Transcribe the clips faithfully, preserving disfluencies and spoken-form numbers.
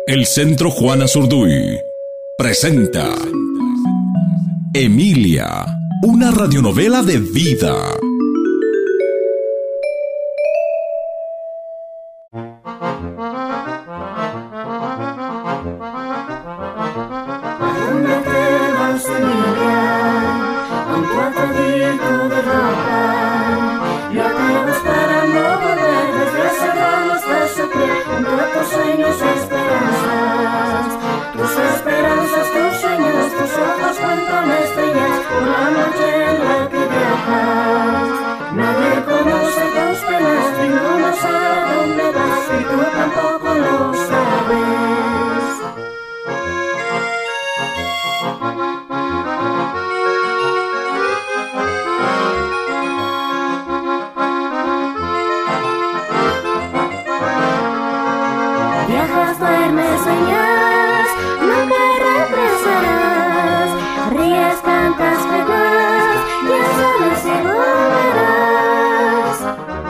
El Centro Juana Zurduy presenta Emilia, una radionovela de vida. Viajas, duermes, sueñas, nunca regresarás. Ríes, cantas, juegas, ya sabes si volverás.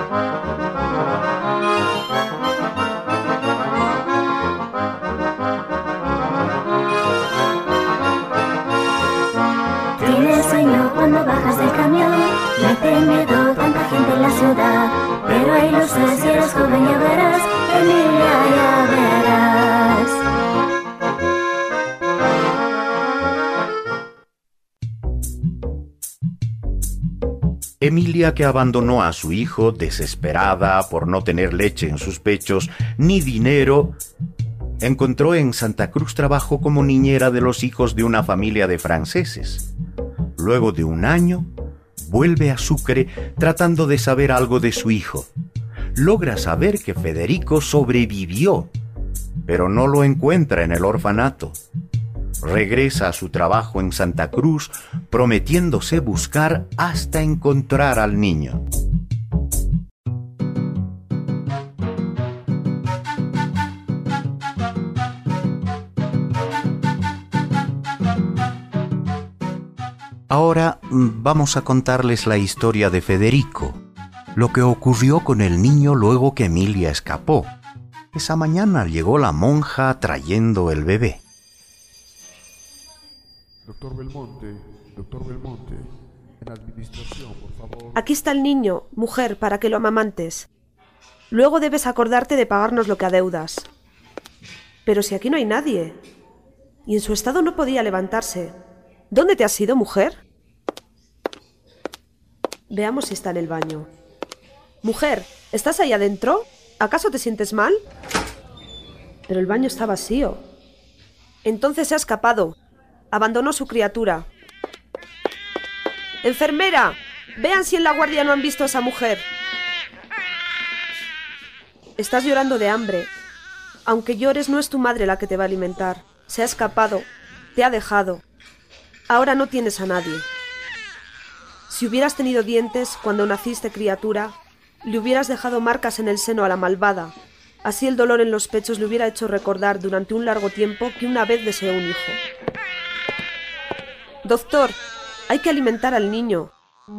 Tienes sueño cuando bajas del camión, mete miedo tanta gente en la ciudad. Pero hay luces y eres joven, ya verás, Emilia, ya verás. Emilia, que abandonó a su hijo desesperada por no tener leche en sus pechos ni dinero, encontró en Santa Cruz trabajo como niñera de los hijos de una familia de franceses. Luego de un año, vuelve a Sucre tratando de saber algo de su hijo. Logra saber que Federico sobrevivió, pero no lo encuentra en el orfanato. Regresa a su trabajo en Santa Cruz, prometiéndose buscar hasta encontrar al niño. Ahora vamos a contarles la historia de Federico, lo que ocurrió con el niño luego que Emilia escapó. Esa mañana llegó la monja trayendo el bebé. Doctor Belmonte, doctor Belmonte, en administración, por favor. Aquí está el niño, mujer, para que lo amamantes. Luego debes acordarte de pagarnos lo que adeudas. Pero si aquí no hay nadie. Y en su estado no podía levantarse. ¿Dónde te has ido, mujer? Veamos si está en el baño. Mujer, ¿estás ahí adentro? ¿Acaso te sientes mal? Pero el baño está vacío. Entonces se ha escapado. Abandonó su criatura. ¡Enfermera! Vean si en la guardia no han visto a esa mujer. Estás llorando de hambre. Aunque llores, no es tu madre la que te va a alimentar. Se ha escapado. Te ha dejado. Ahora no tienes a nadie. Si hubieras tenido dientes cuando naciste criatura, le hubieras dejado marcas en el seno a la malvada. Así el dolor en los pechos le hubiera hecho recordar durante un largo tiempo que una vez deseó un hijo. Doctor, hay que alimentar al niño.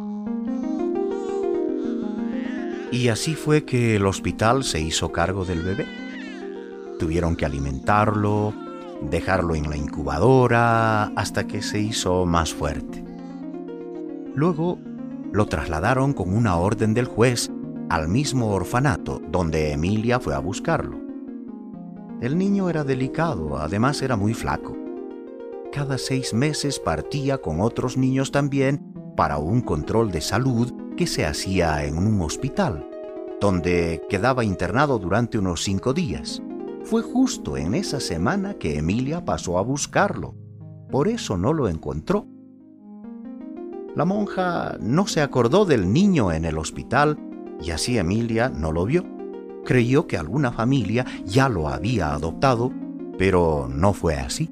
Y así fue que el hospital se hizo cargo del bebé. Tuvieron que alimentarlo, dejarlo en la incubadora hasta que se hizo más fuerte. Luego lo trasladaron con una orden del juez al mismo orfanato donde Emilia fue a buscarlo. El niño era delicado, además era muy flaco. Cada seis meses partía con otros niños también para un control de salud que se hacía en un hospital, donde quedaba internado durante unos cinco días. Fue justo en esa semana que Emilia pasó a buscarlo. Por eso no lo encontró. La monja no se acordó del niño en el hospital y así Emilia no lo vio. Creyó que alguna familia ya lo había adoptado, pero no fue así.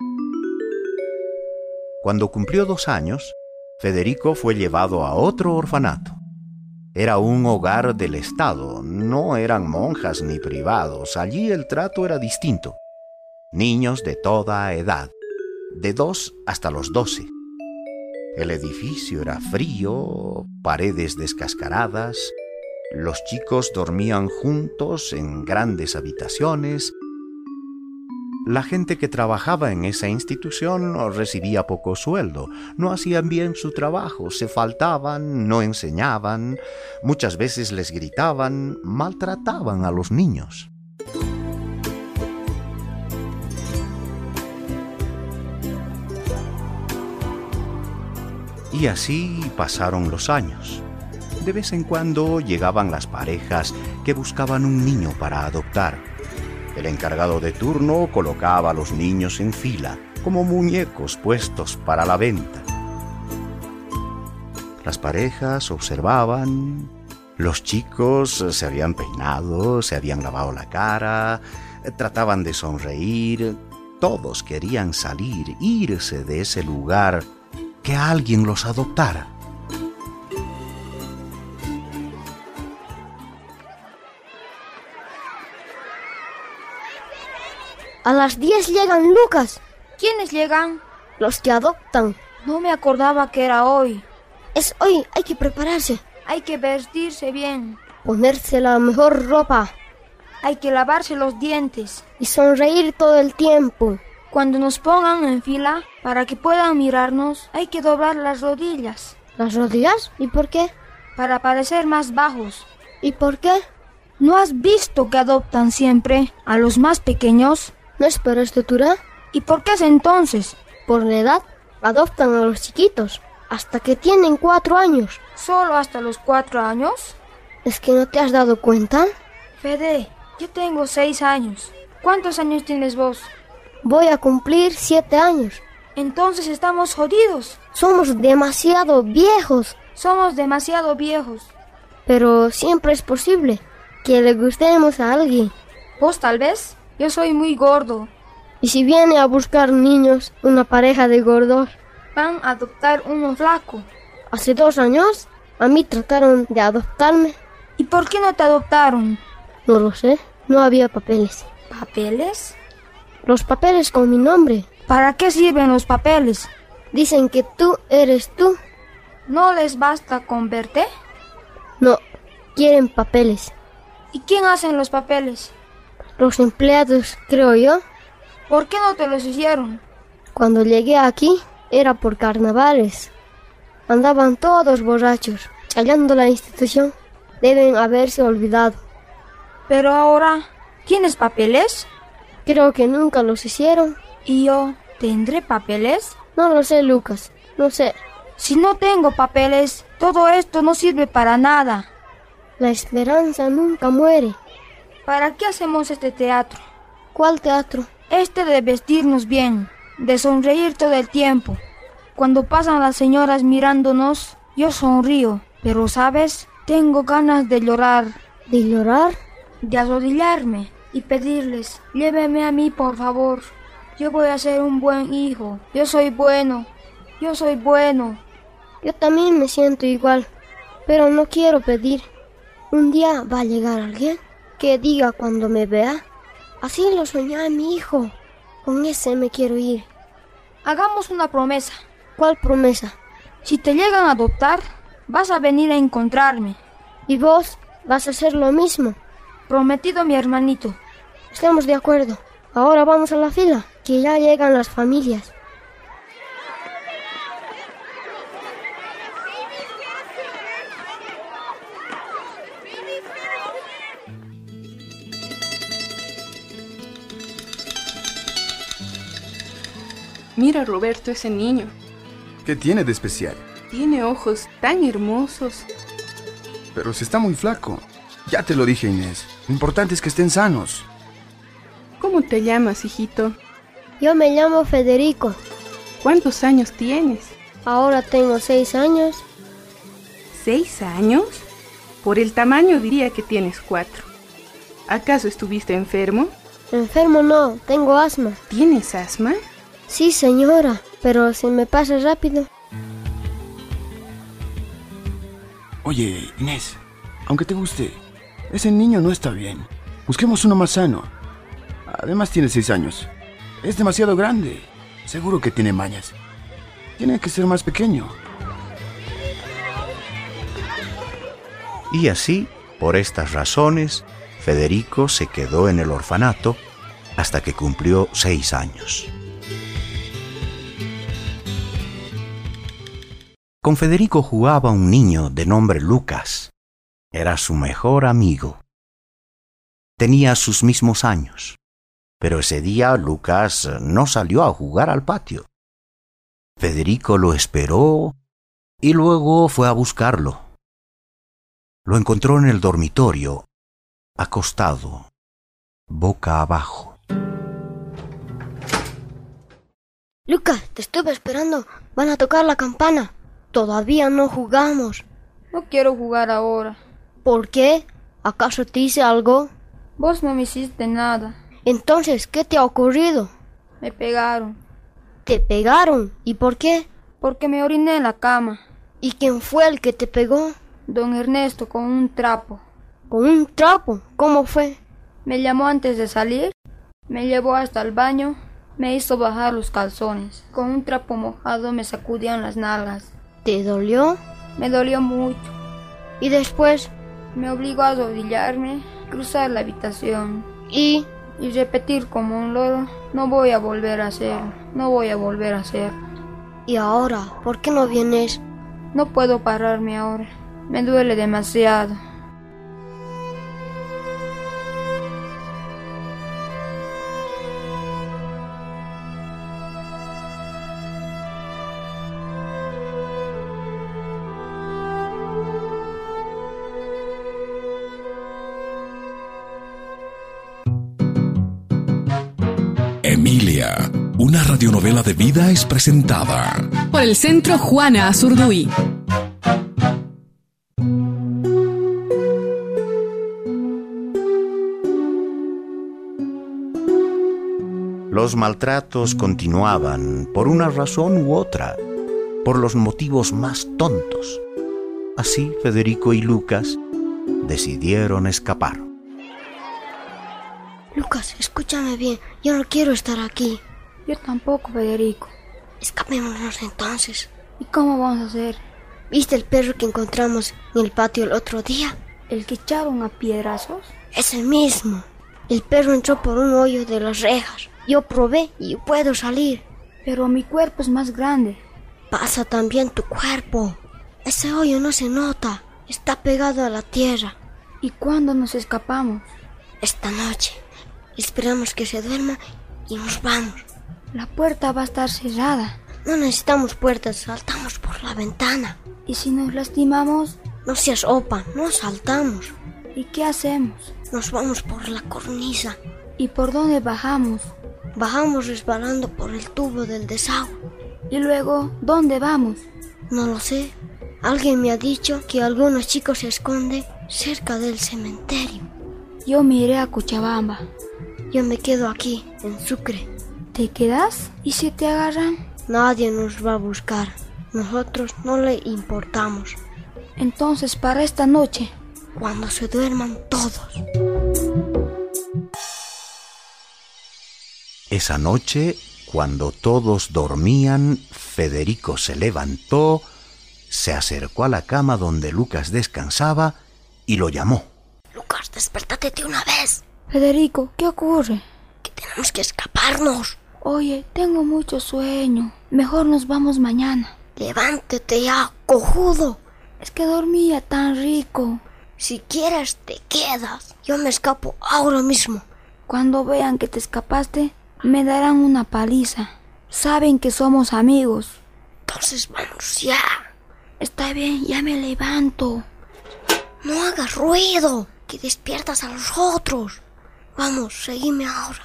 Cuando cumplió dos años, Federico fue llevado a otro orfanato. Era un hogar del Estado, no eran monjas ni privados. Allí el trato era distinto. Niños de toda edad, de dos hasta los doce. El edificio era frío, paredes descascaradas. Los chicos dormían juntos en grandes habitaciones. La gente que trabajaba en esa institución recibía poco sueldo, no hacían bien su trabajo, se faltaban, no enseñaban, muchas veces les gritaban, maltrataban a los niños. Y así pasaron los años. De vez en cuando llegaban las parejas que buscaban un niño para adoptar. El encargado de turno colocaba a los niños en fila, como muñecos puestos para la venta. Las parejas observaban, los chicos se habían peinado, se habían lavado la cara, trataban de sonreír, todos querían salir, irse de ese lugar, que alguien los adoptara. A las diez llegan, Lucas. ¿Quiénes llegan? Los que adoptan. No me acordaba que era hoy. Es hoy, hay que prepararse. Hay que vestirse bien. Ponerse la mejor ropa. Hay que lavarse los dientes. Y sonreír todo el tiempo. Cuando nos pongan en fila, para que puedan mirarnos, hay que doblar las rodillas. ¿Las rodillas? ¿Y por qué? Para parecer más bajos. ¿Y por qué? ¿No has visto que adoptan siempre a los más pequeños? ¿No es por estatura? ¿Y por qué es entonces? Por la edad. Adoptan a los chiquitos, hasta que tienen cuatro años. ¿Solo hasta los cuatro años? ¿Es que no te has dado cuenta? Fede, yo tengo seis años. ¿Cuántos años tienes vos? Voy a cumplir siete años. Entonces estamos jodidos. Somos demasiado viejos. Somos demasiado viejos. Pero siempre es posible que le gustemos a alguien. ¿Vos tal vez? Yo soy muy gordo. ¿Y si viene a buscar niños una pareja de gordos? Van a adoptar uno flaco. Hace dos años a mí trataron de adoptarme. ¿Y por qué no te adoptaron? No lo sé, no había papeles. ¿Papeles? Los papeles con mi nombre. ¿Para qué sirven los papeles? Dicen que tú eres tú. ¿No les basta con verte? No, quieren papeles. ¿Y quién hacen los papeles? Los empleados, creo yo. ¿Por qué no te los hicieron? Cuando llegué aquí era por carnavales. Andaban todos borrachos, chayando la institución. Deben haberse olvidado. Pero ahora, ¿tienes papeles? Creo que nunca los hicieron. ¿Y yo tendré papeles? No lo sé, Lucas, no sé. Si no tengo papeles, todo esto no sirve para nada. La esperanza nunca muere. ¿Para qué hacemos este teatro? ¿Cuál teatro? Este de vestirnos bien, de sonreír todo el tiempo. Cuando pasan las señoras mirándonos, yo sonrío, pero ¿sabes? Tengo ganas de llorar. ¿De llorar? De arrodillarme y pedirles, lléveme a mí, por favor. Yo voy a ser un buen hijo. Yo soy bueno. Yo soy bueno. Yo también me siento igual, pero no quiero pedir. Un día va a llegar alguien que diga cuando me vea, así lo soñaba mi hijo. Con ese me quiero ir. Hagamos una promesa. ¿Cuál promesa? Si te llegan a adoptar, vas a venir a encontrarme. ¿Y vos vas a hacer lo mismo? Prometido, mi hermanito. Estamos de acuerdo. Ahora vamos a la fila, que ya llegan las familias. Mira, Roberto, ese niño. ¿Qué tiene de especial? Tiene ojos tan hermosos. Pero si está muy flaco. Ya te lo dije, Inés. Lo importante es que estén sanos. ¿Cómo te llamas, hijito? Yo me llamo Federico. ¿Cuántos años tienes? Ahora tengo seis años. ¿Seis años? Por el tamaño diría que tienes cuatro. ¿Acaso estuviste enfermo? Enfermo no, tengo asma. ¿Tienes asma? Sí, señora, pero se me pasa rápido. Oye, Inés, aunque te guste, ese niño no está bien. Busquemos uno más sano. Además tiene seis años. Es demasiado grande. Seguro que tiene mañas. Tiene que ser más pequeño. Y así, por estas razones, Federico se quedó en el orfanato hasta que cumplió seis años. Con Federico jugaba un niño de nombre Lucas. Era su mejor amigo. Tenía sus mismos años, pero ese día Lucas no salió a jugar al patio. Federico lo esperó y luego fue a buscarlo. Lo encontró en el dormitorio, acostado, boca abajo. Lucas, te estuve esperando. Van a tocar la campana. Todavía no jugamos. No quiero jugar ahora. ¿Por qué? ¿Acaso te hice algo? Vos no me hiciste nada. Entonces, ¿qué te ha ocurrido? Me pegaron. ¿Te pegaron? ¿Y por qué? Porque me oriné en la cama. ¿Y quién fue el que te pegó? Don Ernesto, con un trapo. ¿Con un trapo? ¿Cómo fue? Me llamó antes de salir, me llevó hasta el baño, me hizo bajar los calzones. Con un trapo mojado me sacudían las nalgas. ¿Te dolió? Me dolió mucho. ¿Y después? Me obligó a arrodillarme, cruzar la habitación. ¿Y? Y repetir como un loro, no voy a volver a hacerlo, no voy a volver a hacerlo. ¿Y ahora? ¿Por qué no vienes? No puedo pararme ahora, me duele demasiado. Emilia, una radionovela de vida es presentada por el Centro Juana Azurduy. Los maltratos continuaban por una razón u otra, por los motivos más tontos. Así Federico y Lucas decidieron escapar. Lucas, escúchame bien, yo no quiero estar aquí. Yo tampoco, Federico. Escapémonos entonces. ¿Y cómo vamos a hacer? ¿Viste el perro que encontramos en el patio el otro día? ¿El que echaron a piedrazos? Ese mismo. El perro entró por un hoyo de las rejas. Yo probé y puedo salir. Pero mi cuerpo es más grande. Pasa también tu cuerpo. Ese hoyo no se nota. Está pegado a la tierra. ¿Y cuándo nos escapamos? Esta noche. Esperamos que se duerma y nos vamos. La puerta va a estar cerrada. No necesitamos puertas, saltamos por la ventana. ¿Y si nos lastimamos? No seas opa, no saltamos. ¿Y qué hacemos? Nos vamos por la cornisa. ¿Y por dónde bajamos? Bajamos resbalando por el tubo del desagüe. ¿Y luego dónde vamos? No lo sé. Alguien me ha dicho que algunos chicos se esconden cerca del cementerio. Yo me iré a Cochabamba. Yo me quedo aquí, en Sucre. ¿Te quedas? ¿Y si te agarran? Nadie nos va a buscar. Nosotros no le importamos. Entonces, para esta noche, cuando se duerman todos. Esa noche, cuando todos dormían, Federico se levantó, se acercó a la cama donde Lucas descansaba y lo llamó. Lucas, despertate de una vez. Federico, ¿qué ocurre? Que tenemos que escaparnos. Oye, tengo mucho sueño. Mejor nos vamos mañana. Levántate ya, cojudo. Es que dormía tan rico. Si quieres, te quedas. Yo me escapo ahora mismo. Cuando vean que te escapaste, me darán una paliza. Saben que somos amigos. Entonces vamos ya. Está bien, ya me levanto. No hagas ruido, que despiertas a los otros. Vamos, seguime ahora.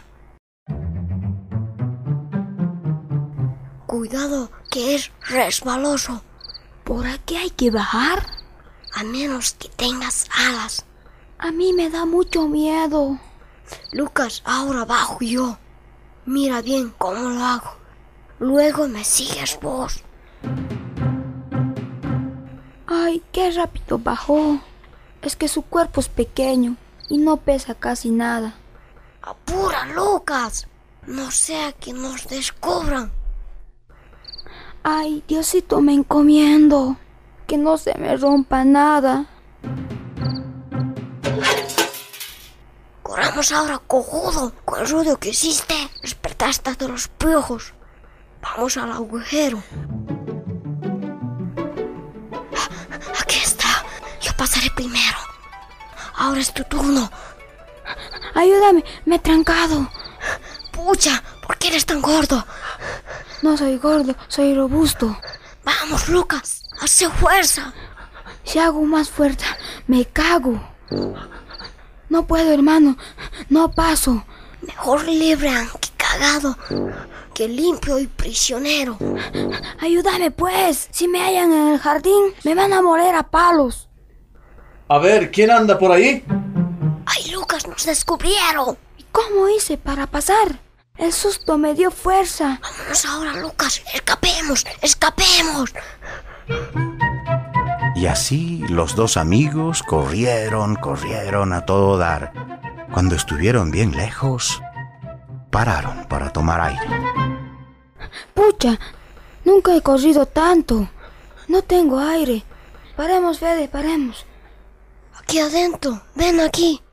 Cuidado, que es resbaloso. ¿Por aquí hay que bajar? A menos que tengas alas. A mí me da mucho miedo. Lucas, ahora bajo yo. Mira bien cómo lo hago. Luego me sigues vos. Ay, qué rápido bajó. Es que su cuerpo es pequeño y no pesa casi nada. Apura, Lucas. No sea que nos descubran. Ay, Diosito, me encomiendo. Que no se me rompa nada. Corramos Vámonos ahora, cojudo. Con el ruido que hiciste, despertaste a todos los piojos. Vamos al agujero. Aquí está. Yo pasaré primero. Ahora es tu turno. Ayúdame, me he trancado. Pucha, ¿por qué eres tan gordo? No soy gordo, soy robusto. Vamos, Lucas, hace fuerza. Si hago más fuerza, me cago. No puedo, hermano, no paso. Mejor libre aunque cagado que limpio y prisionero. Ayúdame, pues. Si me hallan en el jardín, me van a moler a palos. A ver, ¿quién anda por ahí? ¡Ay, Lucas, nos descubrieron! ¿Y cómo hice para pasar? El susto me dio fuerza. Vámonos ahora, Lucas. Escapemos, escapemos. Y así los dos amigos corrieron, corrieron a todo dar. Cuando estuvieron bien lejos, pararon para tomar aire. Pucha, nunca he corrido tanto. No tengo aire. Paremos, Fede, paremos. Aquí adentro, ven aquí.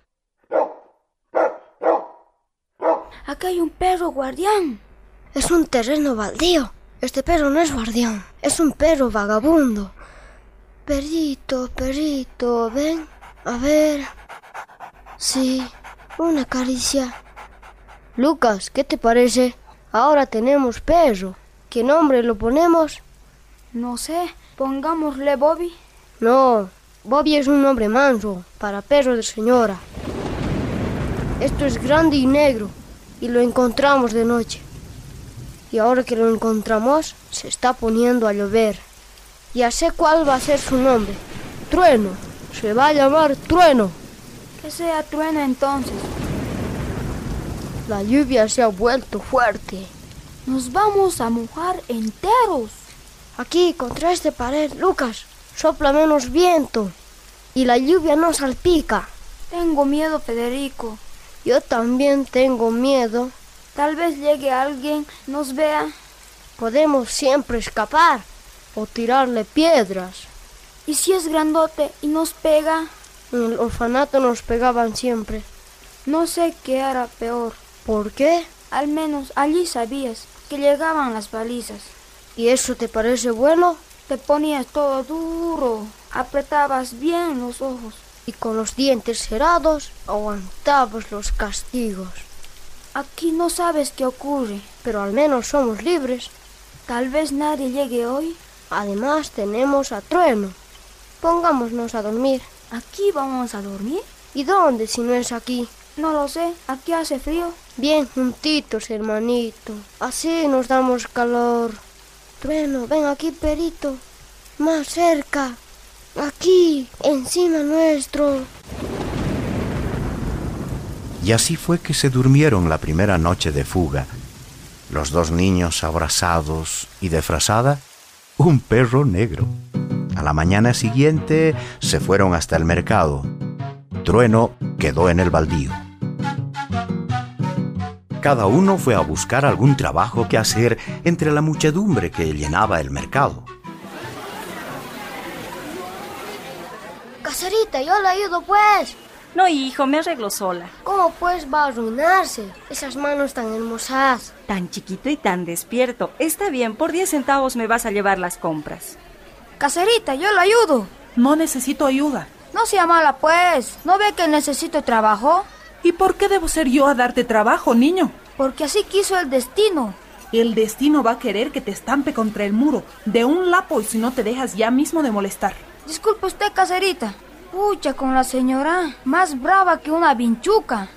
Aquí hay un perro guardián. Es un terreno baldío. Este perro no es guardián, es un perro vagabundo. Perrito, perrito, ven. A ver. Sí, una caricia. Lucas, ¿qué te parece? Ahora tenemos perro. ¿Qué nombre lo ponemos? No sé, pongámosle Bobby. No, Bobby es un nombre manso para perro de señora. Esto es grande y negro y lo encontramos de noche. Y ahora que lo encontramos, se está poniendo a llover. Ya sé cuál va a ser su nombre. Trueno. Se va a llamar Trueno. Que sea Trueno entonces. La lluvia se ha vuelto fuerte. Nos vamos a mojar enteros. Aquí, contra esta pared, Lucas, sopla menos viento y la lluvia no salpica. Tengo miedo, Federico. Yo también tengo miedo. Tal vez llegue alguien, nos vea. Podemos siempre escapar o tirarle piedras. ¿Y si es grandote y nos pega? En el orfanato nos pegaban siempre. No sé qué era peor. ¿Por qué? Al menos allí sabías que llegaban las balizas. ¿Y eso te parece bueno? Te ponías todo duro, apretabas bien los ojos. Y con los dientes cerrados aguantabas los castigos. Aquí no sabes qué ocurre. Pero al menos somos libres. Tal vez nadie llegue hoy. Además tenemos a Trueno. Pongámonos a dormir. ¿Aquí vamos a dormir? ¿Y dónde si no es aquí? No lo sé, aquí hace frío. Bien juntitos, hermanito. Así nos damos calor. Trueno, ven aquí, perito. Más cerca. Aquí, encima nuestro. Y así fue que se durmieron la primera noche de fuga. Los dos niños abrazados y de frazada, un perro negro. A la mañana siguiente se fueron hasta el mercado. Trueno quedó en el baldío. Cada uno fue a buscar algún trabajo que hacer entre la muchedumbre que llenaba el mercado. Caserita, yo le ayudo, pues. No, hijo, me arreglo sola. ¿Cómo pues va a arruinarse? Esas manos tan hermosas. Tan chiquito y tan despierto. Está bien, por diez centavos me vas a llevar las compras. Caserita, yo le ayudo. No necesito ayuda. No sea mala, pues. ¿No ve que necesito trabajo? ¿Y por qué debo ser yo a darte trabajo, niño? Porque así quiso el destino. El destino va a querer que te estampe contra el muro de un lapo y si no te dejas ya mismo de molestar. Disculpe usted, Caserita. Pucha, con la señora, más brava que una vinchuca.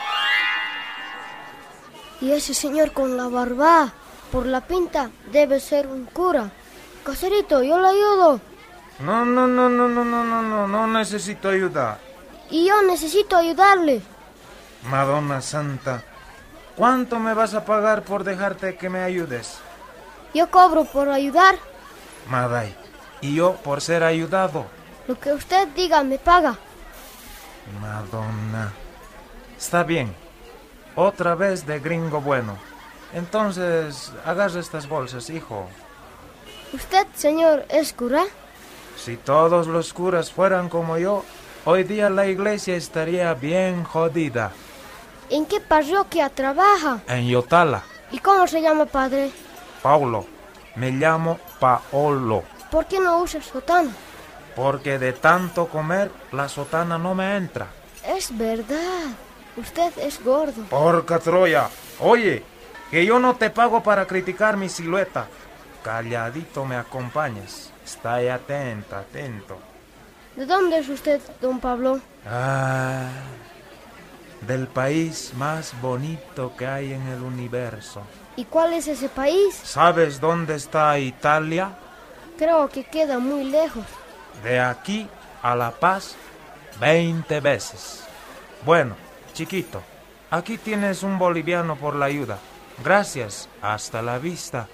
Y ese señor con la barba, por la pinta, debe ser un cura. Caserito, yo le ayudo. No, no, no, no, no, no, no, no, no necesito ayuda. Y yo necesito ayudarle. Madonna Santa, ¿cuánto me vas a pagar por dejarte que me ayudes? Yo cobro por ayudar. Maday, y yo por ser ayudado. Lo que usted diga me paga. Madonna. Está bien. Otra vez de gringo bueno. Entonces, agarra estas bolsas, hijo. ¿Usted, señor, es cura? Si todos los curas fueran como yo, hoy día la iglesia estaría bien jodida. ¿En qué parroquia trabaja? En Yotala. ¿Y cómo se llama, padre? Paulo. Me llamo Paolo. ¿Por qué no usa sotana? Porque de tanto comer, la sotana no me entra. Es verdad. Usted es gordo. Porca Troya. Oye, que yo no te pago para criticar mi silueta. Calladito me acompañas. Está ahí atenta, atento. ¿De dónde es usted, don Pablo? Ah, del país más bonito que hay en el universo. ¿Y cuál es ese país? ¿Sabes dónde está Italia? Creo que queda muy lejos. De aquí a La Paz, veinte veces. Bueno, chiquito, aquí tienes un boliviano por la ayuda. Gracias, hasta la vista.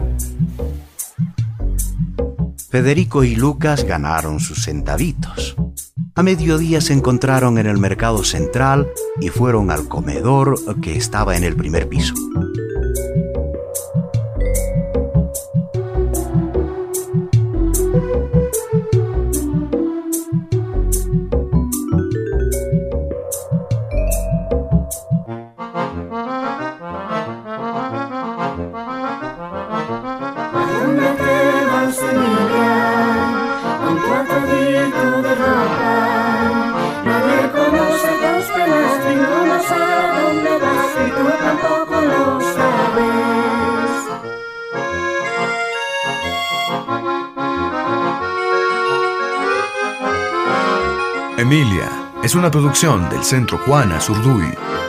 Federico y Lucas ganaron sus centavitos. A mediodía se encontraron en el mercado central y fueron al comedor que estaba en el primer piso. Emilia es una producción del Centro Juana Zurduy.